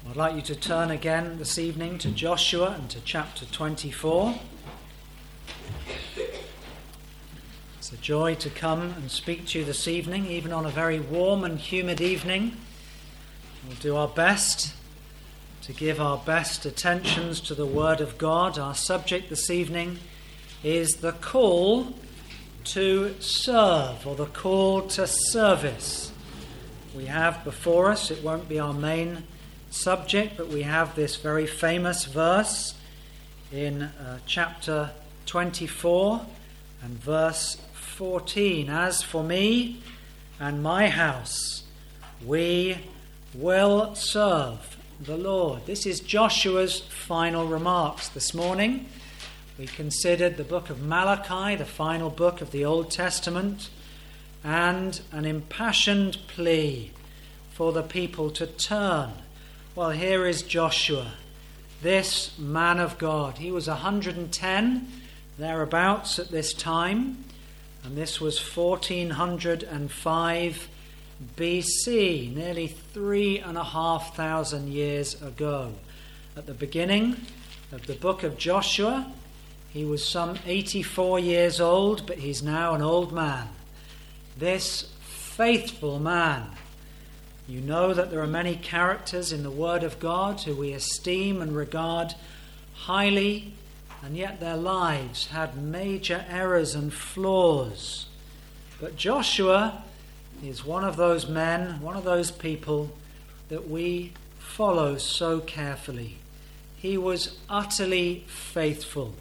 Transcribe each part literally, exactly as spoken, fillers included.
I'd like you to turn again this evening to Joshua and to chapter twenty-four. It's a joy to come and speak to you this evening, even on a very warm and humid evening. We'll do our best to give our best attentions to the Word of God. Our subject this evening is the call to serve, or the call to service. We have before us, it won't be our main subject, but we have this very famous verse in uh, chapter twenty-four and verse fourteen. As for me and my house, we will serve the Lord. This is Joshua's final remarks this morning. We considered the book of Malachi, the final book of the Old Testament, and an impassioned plea for the people to turn. Well, here is Joshua, this man of God. He was one hundred ten, thereabouts at this time, and this was fourteen oh five B C, nearly three and a half thousand years ago. At the beginning of the book of Joshua, he was some eighty-four years old, but he's now an old man. This faithful man. You know that there are many characters in the Word of God who we esteem and regard highly, and yet their lives had major errors and flaws. But Joshua is one of those men, one of those people that we follow so carefully. He was utterly faithful,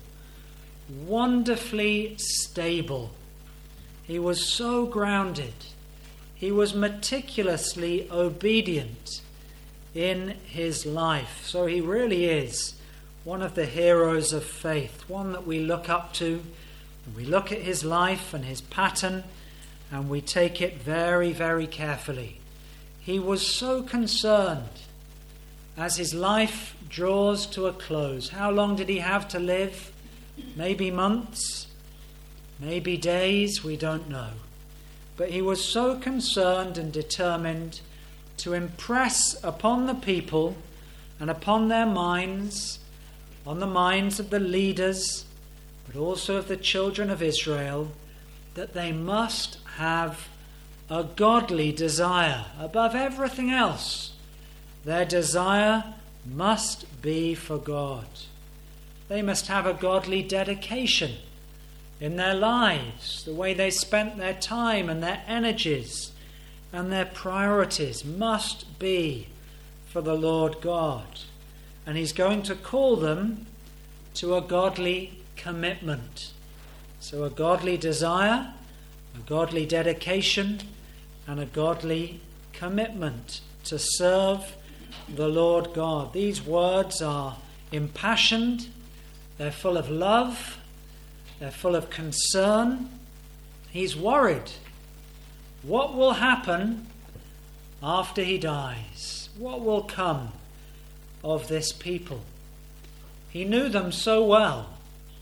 wonderfully stable. He was so grounded. He was meticulously obedient in his life. So he really is one of the heroes of faith, one that we look up to, and we look at his life and his pattern, and we take it very, very carefully. He was so concerned as his life draws to a close. How long did he have to live? Maybe months, maybe days, we don't know. But he was so concerned and determined to impress upon the people and upon their minds, on the minds of the leaders, but also of the children of Israel, that they must have a godly desire above everything else. Their desire must be for God. They must have a godly dedication in their lives. The way they spent their time and their energies and their priorities must be for the Lord God. And he's going to call them to a godly commitment. So a godly desire, a godly dedication, and a godly commitment to serve the Lord God. These words are impassioned, they're full of love, they're full of concern. He's worried. What will happen after he dies? What will come of this people? He knew them so well.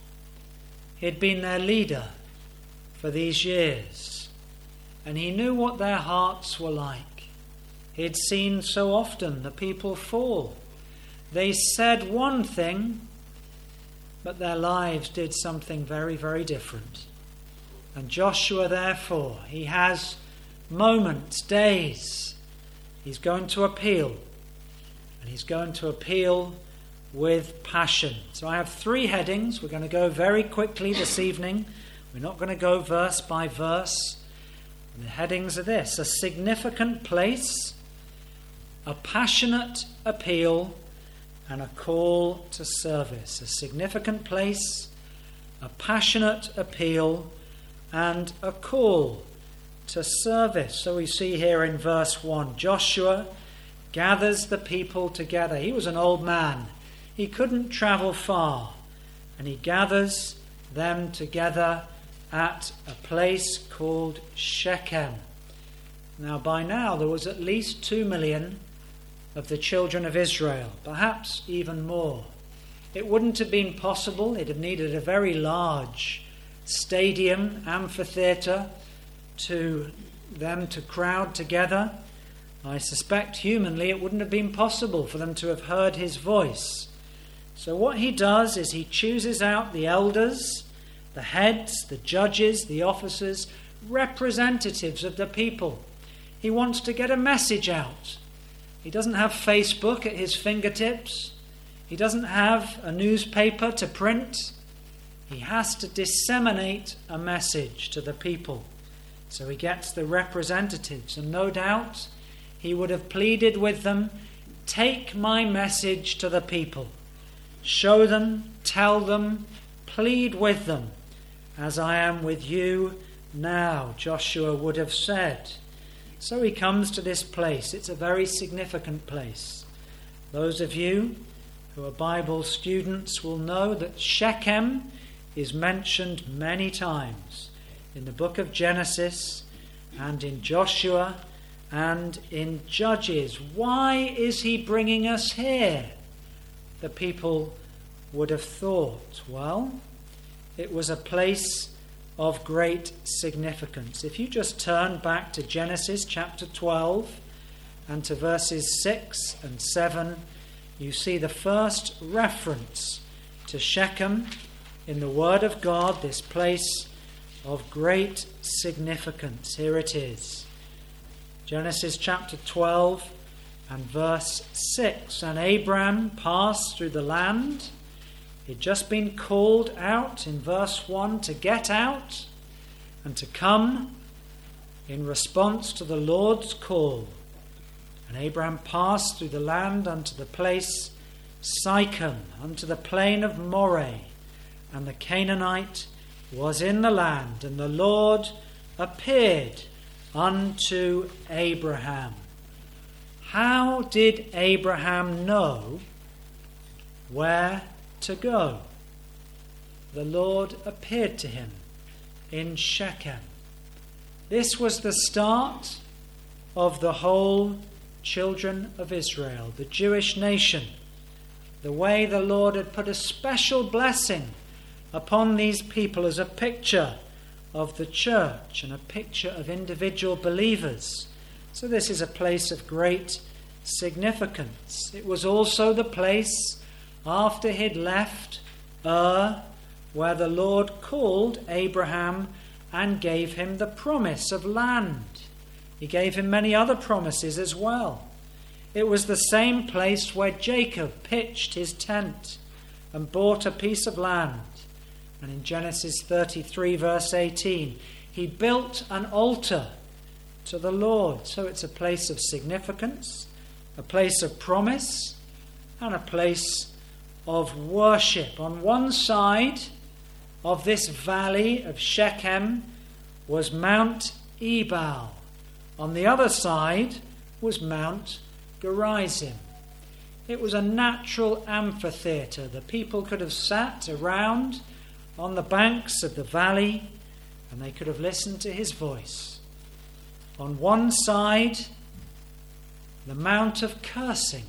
He'd been their leader for these years, and he knew what their hearts were like. He'd seen so often the people fall. They said one thing, but their lives did something very, very different. And Joshua, therefore, he has moments, days. He's going to appeal. And he's going to appeal with passion. So I have three headings. We're going to go very quickly this evening. We're not going to go verse by verse. And the headings are this: a significant place, a passionate appeal, and a call to service. A significant place, a passionate appeal, and a call to service. So we see here in verse one, Joshua gathers the people together. He was an old man. He couldn't travel far. And he gathers them together at a place called Shechem. Now by now there was at least two million of the children of Israel, perhaps even more. It wouldn't have been possible. It had needed a very large stadium, amphitheatre, to them to crowd together. I suspect humanly it wouldn't have been possible for them to have heard his voice. So what he does is he chooses out the elders, the heads, the judges, the officers, representatives of the people. He wants to get a message out. He doesn't have Facebook at his fingertips. He doesn't have a newspaper to print. He has to disseminate a message to the people. So he gets the representatives, and no doubt he would have pleaded with them, take my message to the people. Show them, tell them, plead with them, as I am with you now, Joshua would have said. So he comes to this place. It's a very significant place. Those of you who are Bible students will know that Shechem is mentioned many times in the book of Genesis and in Joshua and in Judges. Why is he bringing us here? The people would have thought, well, it was a place of great significance. If you just turn back to Genesis chapter twelve and to verses six and seven, you see the first reference to Shechem in the Word of God, this place of great significance. Here it is. Genesis chapter twelve and verse six. And Abram passed through the land. He'd just been called out in verse one to get out and to come in response to the Lord's call. And Abram passed through the land unto the place Sichem, unto the plain of Moreh, and the Canaanite was in the land, and the Lord appeared unto Abraham. How did Abraham know where to go? The Lord appeared to him in Shechem. This was the start of the whole children of Israel, the Jewish nation. The way the Lord had put a special blessing upon these people as a picture of the church and a picture of individual believers. So this is a place of great significance. It was also the place after he'd left Ur where the Lord called Abraham and gave him the promise of land. He gave him many other promises as well. It was the same place where Jacob pitched his tent and bought a piece of land. And in Genesis thirty-three verse eighteen, he built an altar to the Lord. So it's a place of significance, a place of promise, and a place of worship. On one side of this valley of Shechem was Mount Ebal. On the other side was Mount Gerizim. It was a natural amphitheatre. The people could have sat around on the banks of the valley and they could have listened to his voice. On one side, the Mount of Cursing.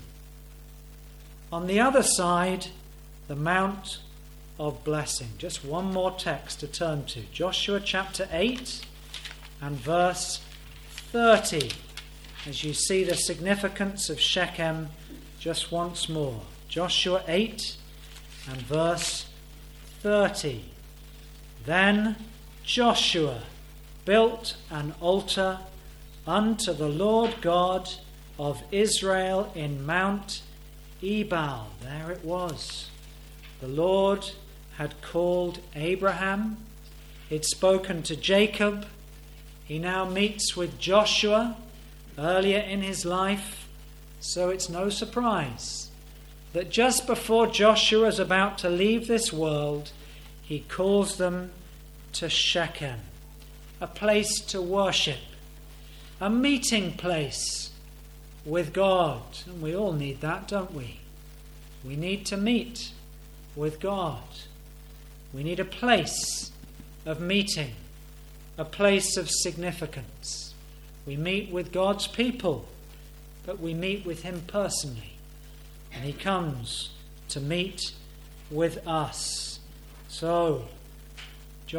On the other side, the Mount of Blessing. Just one more text to turn to. Joshua chapter eight and verse thirty. As you see the significance of Shechem just once more. Joshua eight and verse thirty. Then Joshua built an altar unto the Lord God of Israel in Mount Ebal. There it was. The Lord had called Abraham. He'd spoken to Jacob. He now meets with Joshua earlier in his life. So it's no surprise that just before Joshua is about to leave this world, he calls them to Shechem, a place to worship, a meeting place with God. And we all need that, don't we? We need to meet with God. We need a place of meeting, a place of significance. We meet with God's people, but we meet with him personally. And he comes to meet with us. So,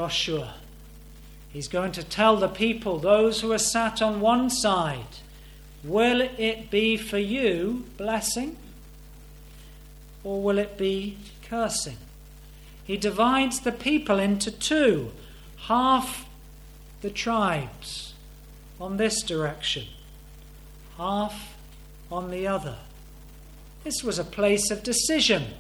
Joshua, he's going to tell the people, those who are sat on one side, Will it be for you blessing, or will it be cursing? He divides the people into two, half the tribes on this direction, half on the other. This was a place of decision.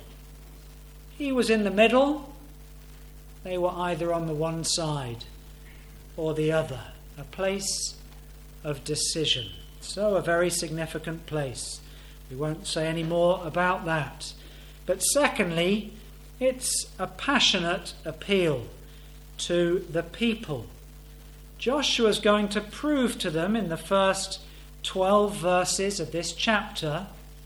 He was in the middle. They were either on the one side or the other. A place of decision. So a very significant place. We won't say any more about that. But secondly, it's a passionate appeal to the people. Joshua's going to prove to them in the first twelve verses of this chapter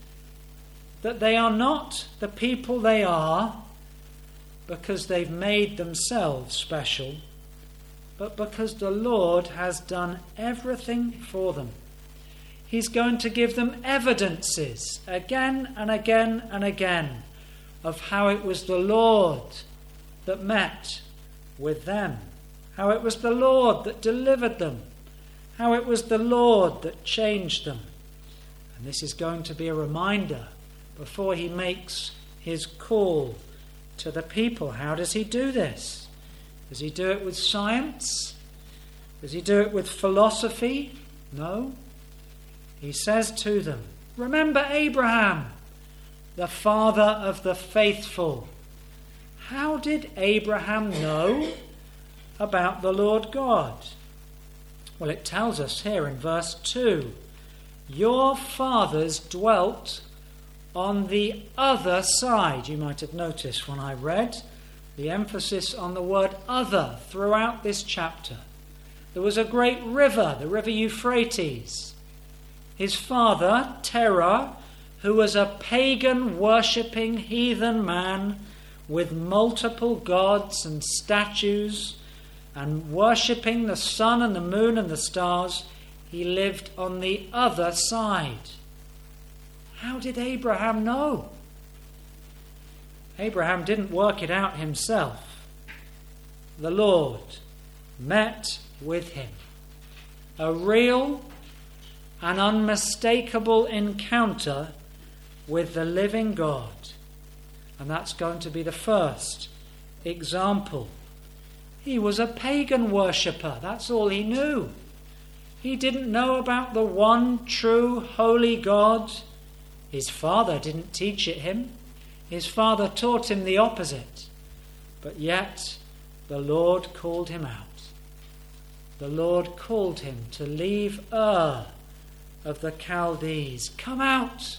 that they are not the people they are because they've made themselves special, but because the Lord has done everything for them. He's going to give them evidences again and again and again of how it was the Lord that met with them, how it was the Lord that delivered them, how it was the Lord that changed them. And this is going to be a reminder before he makes his call to the people. How does he do this? Does he do it with science? Does he do it with philosophy? No. He says to them, remember Abraham, the father of the faithful. How did Abraham know about the Lord God? Well, it tells us here in verse two, your fathers dwelt on the other side. You might have noticed when I read the emphasis on the word other throughout this chapter. There was a great river, the river Euphrates. His father, Terah, who was a pagan worshipping heathen man with multiple gods and statues and worshipping the sun and the moon and the stars, he lived on the other side. How did Abraham know? Abraham didn't work it out himself. The Lord met with him. A real and unmistakable encounter with the living God. And that's going to be the first example. He was a pagan worshipper. That's all he knew. He didn't know about the one true holy God. His father didn't teach it him. His father taught him the opposite. But yet the Lord called him out. The Lord called him to leave Ur of the Chaldees. Come out.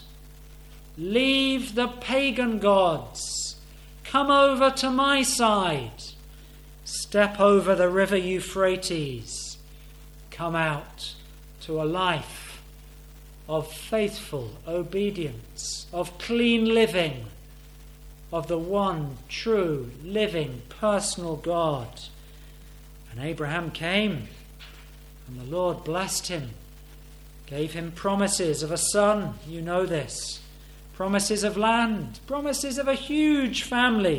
Leave the pagan gods. Come over to my side. Step over the river Euphrates. Come out to a life of faithful obedience, of clean living, of the one true, living, personal God. And Abraham came, and the Lord blessed him, gave him promises of a son. You know this. Promises of land, promises of a huge family.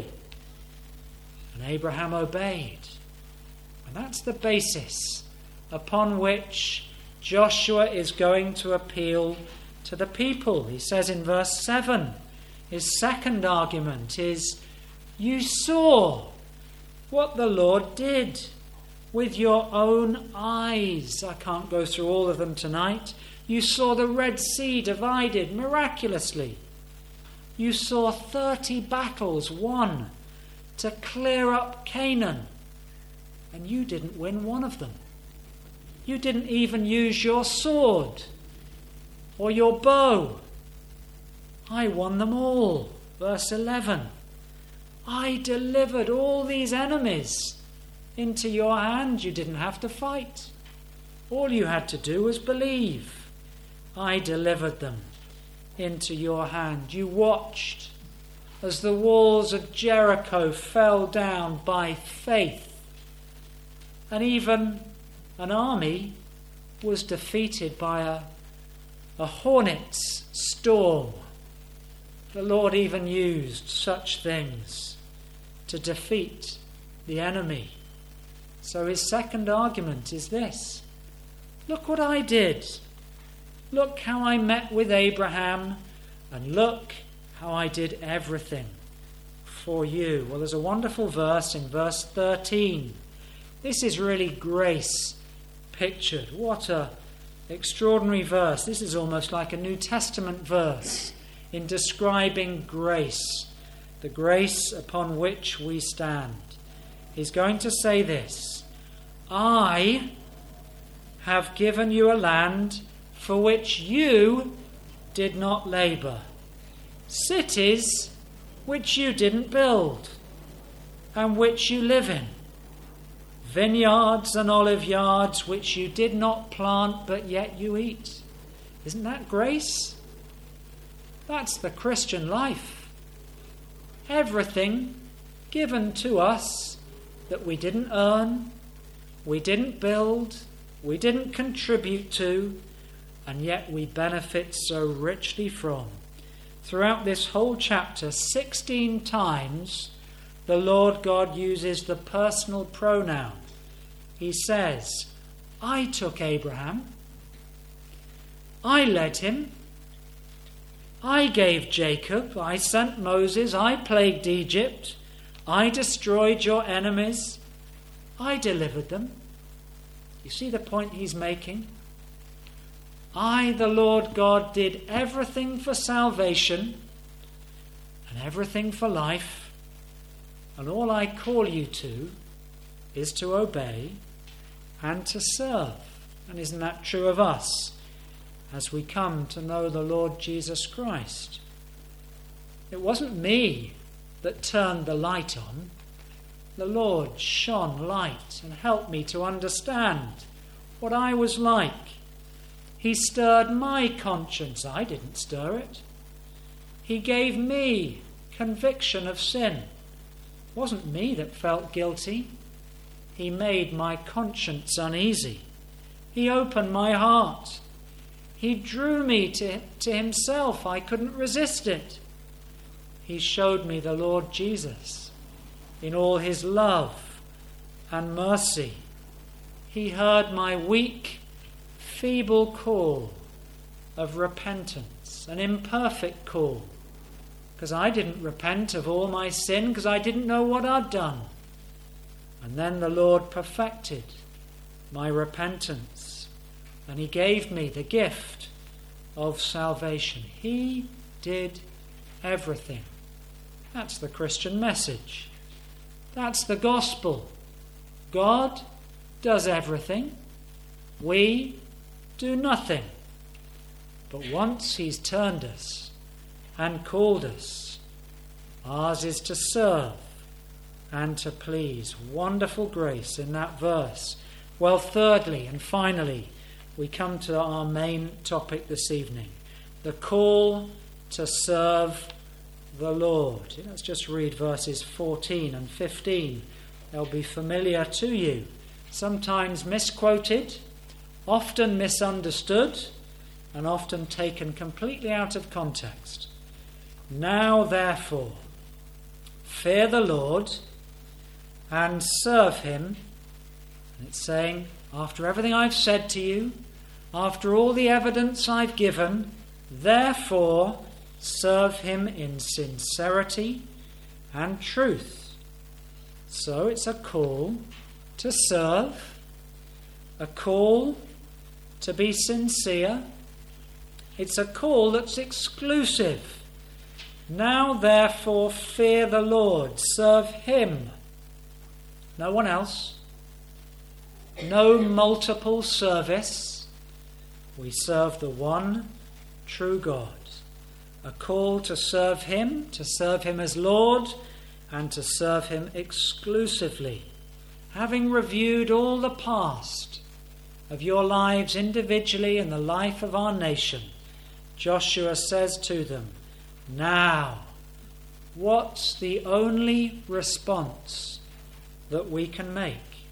And Abraham obeyed. And that's the basis upon which Joshua is going to appeal to the people. He says in verse seven, his second argument is, you saw what the Lord did with your own eyes. I can't go through all of them tonight. You saw the Red Sea divided miraculously. You saw thirty battles won to clear up Canaan, and you didn't win one of them. You didn't even use your sword or your bow. I won them all. Verse eleven. I delivered all these enemies into your hand. You didn't have to fight. All you had to do was believe. I delivered them into your hand. You watched as the walls of Jericho fell down by faith. And even an army was defeated by a, a hornet's storm. The Lord even used such things to defeat the enemy. So his second argument is this. Look what I did. Look how I met with Abraham, and look how I did everything for you. Well, there's a wonderful verse in verse thirteen. This is really grace pictured. What a extraordinary verse. This is almost like a New Testament verse in describing grace, the grace upon which we stand. He's going to say this: I have given you a land for which you did not labour, cities which you didn't build, and which you live in, vineyards and olive yards which you did not plant, but yet you eat. Isn't that grace? That's the Christian life. Everything given to us that we didn't earn, we didn't build, we didn't contribute to, and yet we benefit so richly from. Throughout this whole chapter, sixteen times, the Lord God uses the personal pronoun. He says, I took Abraham, I led him, I gave Jacob, I sent Moses, I plagued Egypt, I destroyed your enemies, I delivered them. You see the point he's making? I, the Lord God, did everything for salvation and everything for life, and all I call you to is to obey and to serve. And isn't that true of us as we come to know the Lord Jesus Christ? It wasn't me that turned the light on. The Lord shone light and helped me to understand what I was like. He stirred my conscience. I didn't stir it. He gave me conviction of sin. It wasn't me that felt guilty. He made my conscience uneasy. He opened my heart. He drew me to, to himself. I couldn't resist it. He showed me the Lord Jesus in all his love and mercy. He heard my weak, feeble call of repentance, an imperfect call, because I didn't repent of all my sin, because I didn't know what I'd done. And then the Lord perfected my repentance, and he gave me the gift of salvation. He did everything. That's the Christian message. That's the gospel. God does everything. We do nothing. But once he's turned us and called us, ours is to serve and to please. Wonderful grace in that verse. Well, thirdly and finally, we come to our main topic this evening, the call to serve the Lord. Let's just read verses fourteen and fifteen. They'll be familiar to you, sometimes misquoted, often misunderstood, and often taken completely out of context. Now, therefore, fear the Lord and serve him. And it's saying, after everything I've said to you, after all the evidence I've given, therefore serve him in sincerity and truth. So it's a call to serve, a call to be sincere. It's a call that's exclusive. Now, therefore, fear the Lord. Serve him. No one else. No multiple service. We serve the one true God. A call to serve him, to serve him as Lord, and to serve him exclusively. Having reviewed all the past of your lives individually and the life of our nation, Joshua says to them, now, what's the only response that we can make?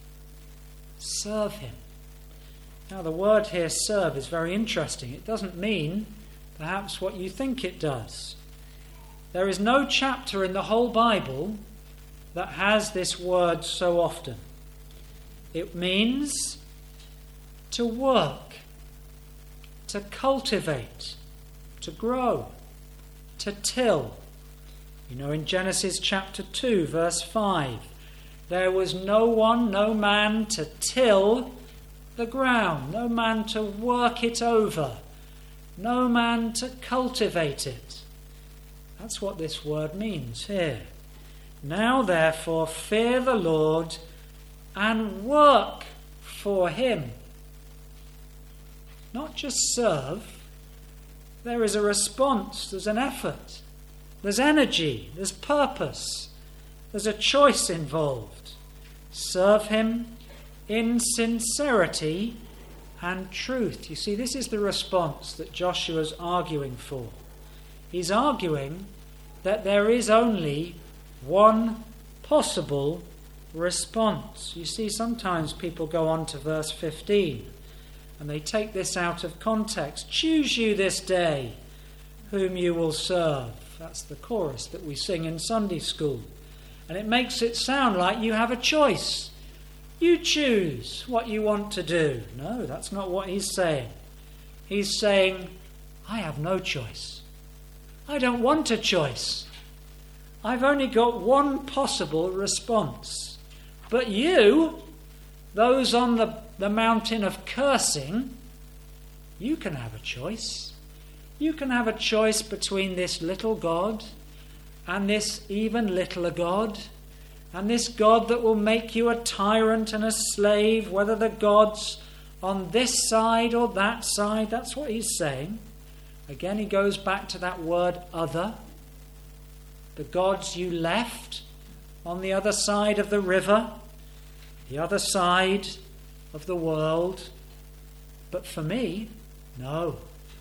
Serve him. Now, the word here, serve, is very interesting. It doesn't mean perhaps what you think it does. There is no chapter in the whole Bible that has this word so often. It means to work, to to cultivate, to grow, to till. You know, in Genesis chapter two, verse five, there was no one, no man to till the ground, no man to work it over, no man to cultivate it. That's what this word means here. Now, therefore, fear the Lord and work for him. Not just serve. There is a response, there's an effort, there's energy, there's purpose, there's a choice involved. Serve him in sincerity and truth. You see, this is the response that Joshua's arguing for. He's arguing that there is only one possible response. You see, sometimes people go on to verse fifteen and they take this out of context. Choose you this day whom you will serve. That's the chorus that we sing in Sunday school. And it makes it sound like you have a choice. You choose what you want to do. No, that's not what he's saying. He's saying, I have no choice. I don't want a choice. I've only got one possible response. But you, those on the, the mountain of cursing, you can have a choice. You can have a choice between this little God and this even littler God, and this God that will make you a tyrant and a slave, whether the God's on this side or that side. That's what he's saying. Again, he goes back to that word other. The gods you left on the other side of the river, the other side of the world. But for me, no.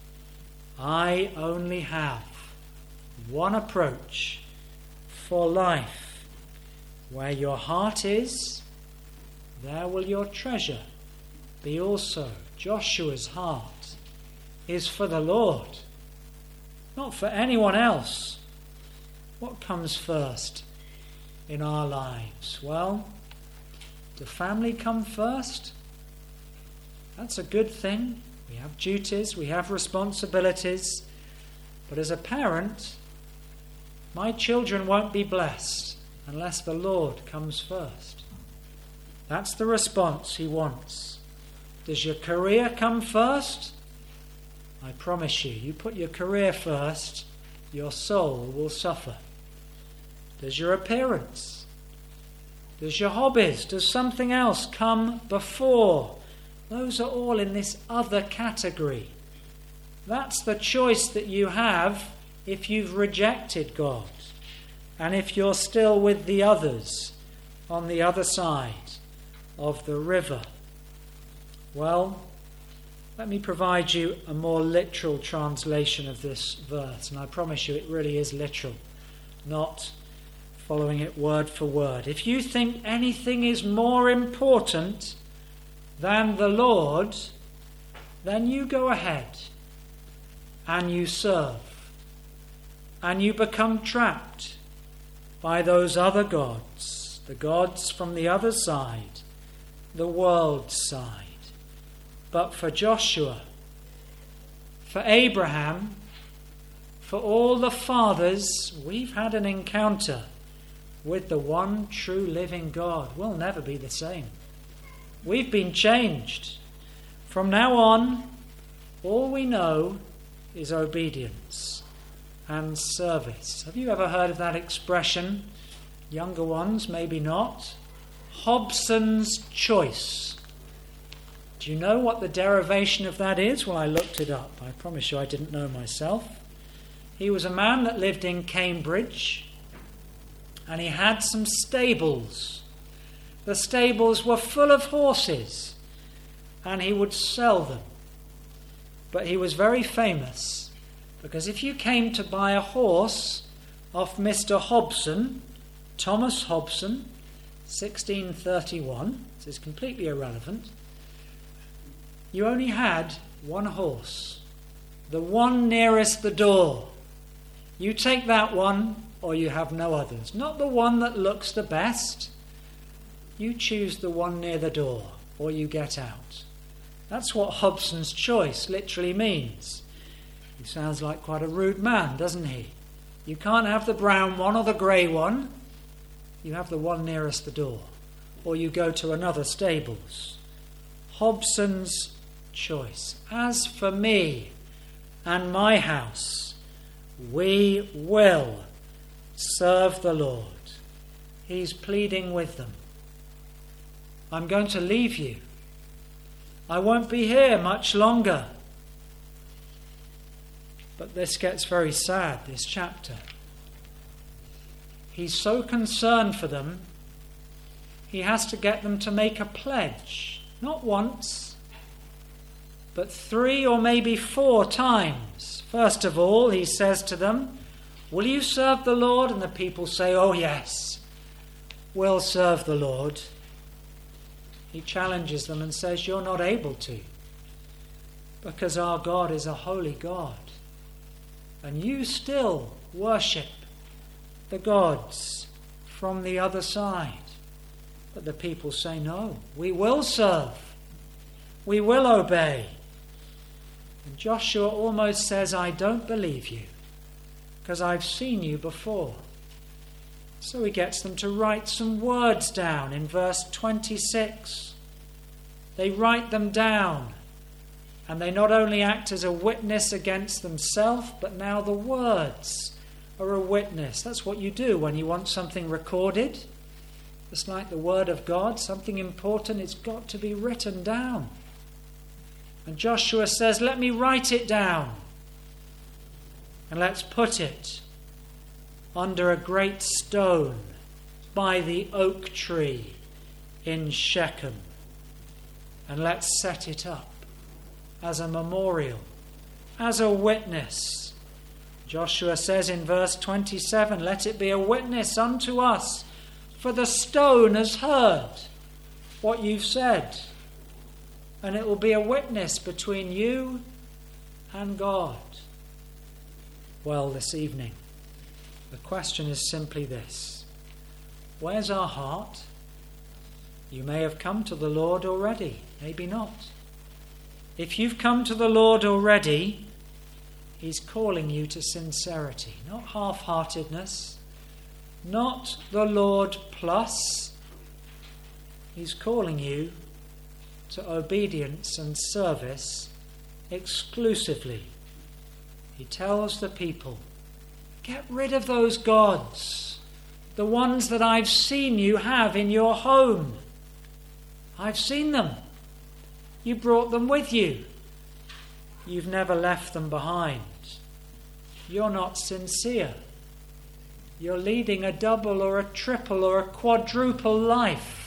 I only have one approach for life. Where your heart is, there will your treasure be also. Joshua's heart is for the Lord, not for anyone else. What comes first in our lives? Well, does family come first? That's a good thing. We have duties, we have responsibilities. But as a parent, my children won't be blessed unless the Lord comes first. That's the response he wants. Does your career come first? I promise you, you put your career first, your soul will suffer. Does your appearance? Does your hobbies? Does something else come before? Those are all in this other category. That's the choice that you have if you've rejected God and if you're still with the others on the other side of the river. Well, let me provide you a more literal translation of this verse, and I promise you it really is literal, not following it word for word. If you think anything is more important than the Lord, then you go ahead and you serve, and you become trapped by those other gods, the gods from the other side, the world's side. But for Joshua, for Abraham, for all the fathers, we've had an encounter with the one true living God. We'll never be the same. We've been changed. From now on, all we know is obedience and service. Have you ever heard of that expression? Younger ones, maybe not. Hobson's choice. Do you know what the derivation of that is? Well, I looked it up. I promise you I didn't know myself. He was a man that lived in Cambridge, and he had some stables. The stables were full of horses, and he would sell them. But he was very famous, because if you came to buy a horse off Mister Hobson, Thomas Hobson, sixteen thirty-one, this is completely irrelevant, you only had one horse, the one nearest the door. You take that one, or you have no others. Not the one that looks the best. You choose the one near the door, or you get out. That's what Hobson's choice literally means. He sounds like quite a rude man, doesn't he? You can't have the brown one or the grey one. You have the one nearest the door. Or you go to another stables. Hobson's choice. As for me and my house, we will serve the Lord. He's pleading with them. I'm going to leave you. I won't be here much longer. But this gets very sad, this chapter. He's so concerned for them, he has to get them to make a pledge. Not once, but three or maybe four times. First of all, he says to them, will you serve the Lord? And the people say, oh yes, we'll serve the Lord. He challenges them and says, you're not able to, because our God is a holy God. And you still worship the gods from the other side. But the people say, no, we will serve. We will obey. And Joshua almost says, I don't believe you, because I've seen you before. So he gets them to write some words down in verse twenty-six. They write them down, and they not only act as a witness against themselves, but now the words are a witness. That's what you do when you want something recorded. It's like the word of God, something important, it's got to be written down. And Joshua says, let me write it down, and let's put it under a great stone by the oak tree in Shechem. And let's set it up as a memorial, as a witness. Joshua says in verse twenty-seven, let it be a witness unto us, for the stone has heard what you've said. And it will be a witness between you and God. Well, this evening, the question is simply this. Where's our heart? You may have come to the Lord already, maybe not. If you've come to the Lord already, he's calling you to sincerity, not half-heartedness, not the Lord plus. He's calling you to obedience and service exclusively. He tells the people, get rid of those gods, the ones that I've seen you have in your home. I've seen them. You brought them with you. You've never left them behind. You're not sincere. You're leading a double or a triple or a quadruple life.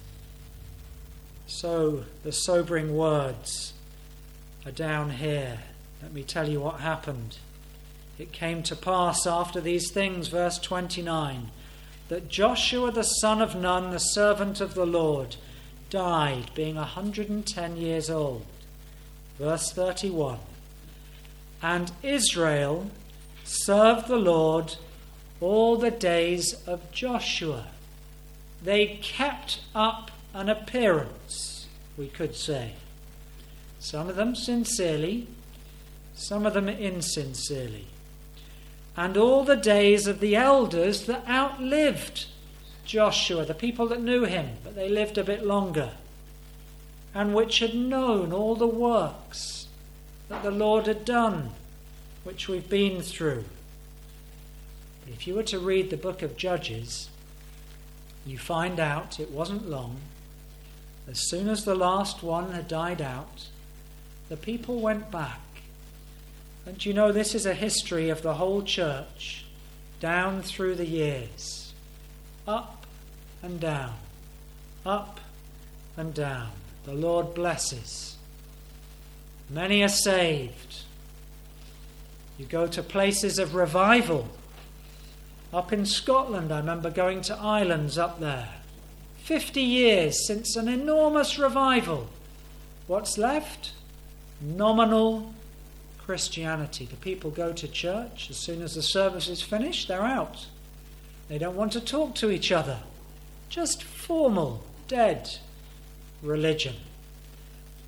So the sobering words are down here. Let me tell you what happened. It came to pass after these things, verse twenty-nine, that Joshua the son of Nun, the servant of the Lord, died, being a hundred and ten years old. Verse thirty-one, and Israel served the Lord all the days of Joshua. They kept up an appearance, we could say. Some of them sincerely, some of them insincerely. And all the days of the elders that outlived Joshua, the people that knew him, but they lived a bit longer, and which had known all the works that the Lord had done, which we've been through. But if you were to read the book of Judges, you find out it wasn't long. As soon as the last one had died out, the people went back. And you know, this is a history of the whole church, down through the years. Up and down, up and down. The Lord blesses. Many are saved. You go to places of revival. Up in Scotland, I remember going to islands up there. Fifty years since an enormous revival. What's left? Nominal Christianity. The people go to church. As soon as the service is finished, they're out. They don't want to talk to each other. Just formal, dead religion.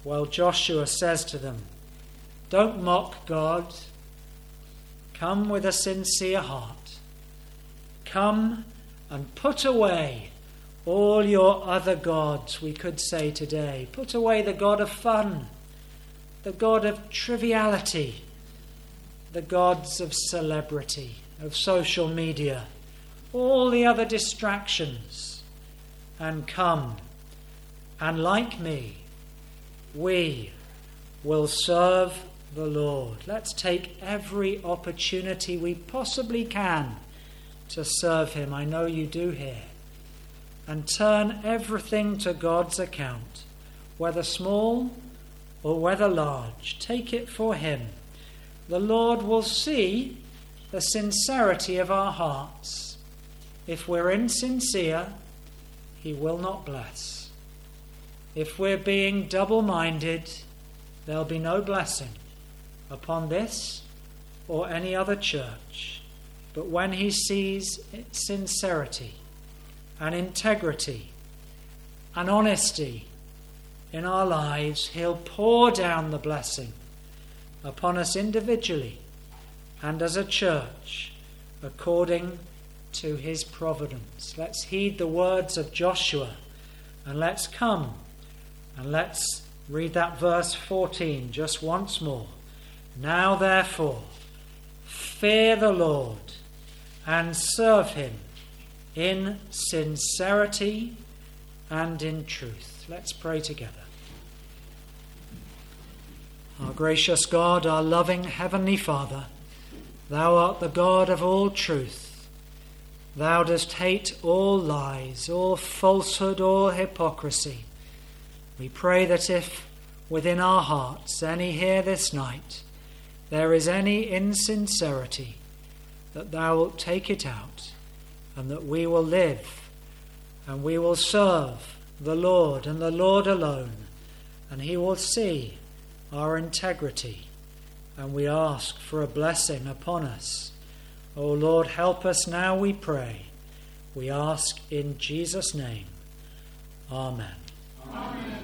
Well, Joshua says to them, don't mock God. Come with a sincere heart. Come and put away all your other gods, we could say today. Put away the god of fun, the god of triviality, the gods of celebrity, of social media, all the other distractions, and come. And like me, we will serve the Lord. Let's take every opportunity we possibly can to serve him. I know you do here. And turn everything to God's account, whether small or whether large. Take it for him. The Lord will see the sincerity of our hearts. If we're insincere, he will not bless. If we're being double-minded, there'll be no blessing upon this or any other church. But when he sees sincerity and integrity and honesty in our lives, he'll pour down the blessing upon us individually and as a church according to his providence. Let's heed the words of Joshua and let's come and let's read that verse fourteen just once more. Now therefore, fear the Lord and serve him in sincerity and in truth. Let's pray together. Our gracious God, our loving Heavenly Father, thou art the God of all truth. Thou dost hate all lies, all falsehood, all hypocrisy. We pray that if within our hearts, any here this night, there is any insincerity, that thou wilt take it out, and that we will live, and we will serve the Lord and the Lord alone, and he will see our integrity, and we ask for a blessing upon us. O Lord, help us now, we pray. We ask in Jesus' name. Amen. Amen.